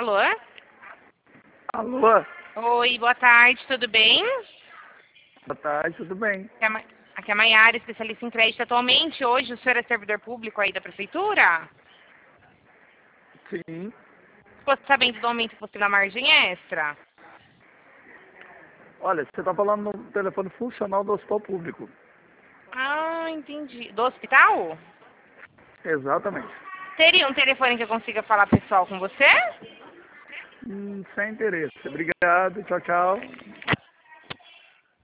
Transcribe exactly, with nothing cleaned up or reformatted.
Alô? Alô? Oi, boa tarde, tudo bem? Boa tarde, tudo bem? Aqui é a Ma- aqui é a Maiara, especialista em crédito. Atualmente, hoje, o senhor é servidor público aí da prefeitura? Sim. Ficou sabendo do aumento que você na margem extra? Olha, você está falando no telefone funcional do hospital público. Ah, entendi. Do hospital? Exatamente. Teria um telefone que eu consiga falar pessoal com você? Hum, sem interesse. Obrigado, tchau, tchau.